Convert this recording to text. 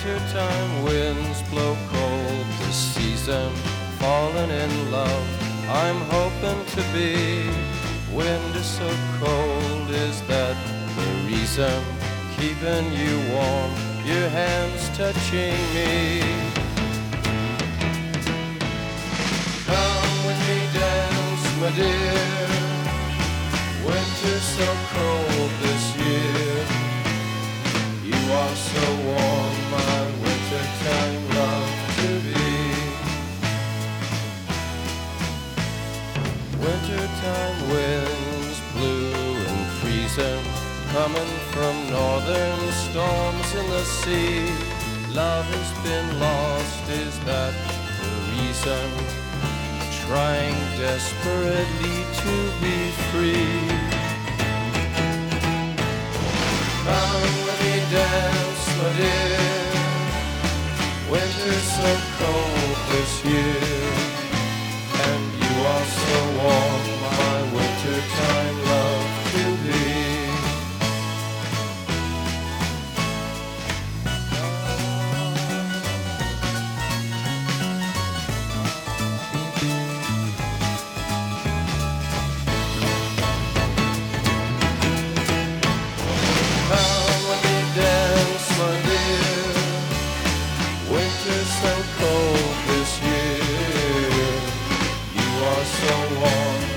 Wintertime winds blow cold this season, falling in love. I'm hoping to be. Wind is so cold, is that the reason? Keeping you warm, your hands touching me. Come with me, dance, my dear. Winter's so cold this year. You are so warm, my wintertime love to be. Wintertime winds blue and freezing, coming from northern storms in the sea. Love has been lost, is that the reason? Trying desperately to be free. Come with me, dance, my dear. Winter's so cold this year, and you are so warm, my wintertime love to be. So cold this year, you are so warm.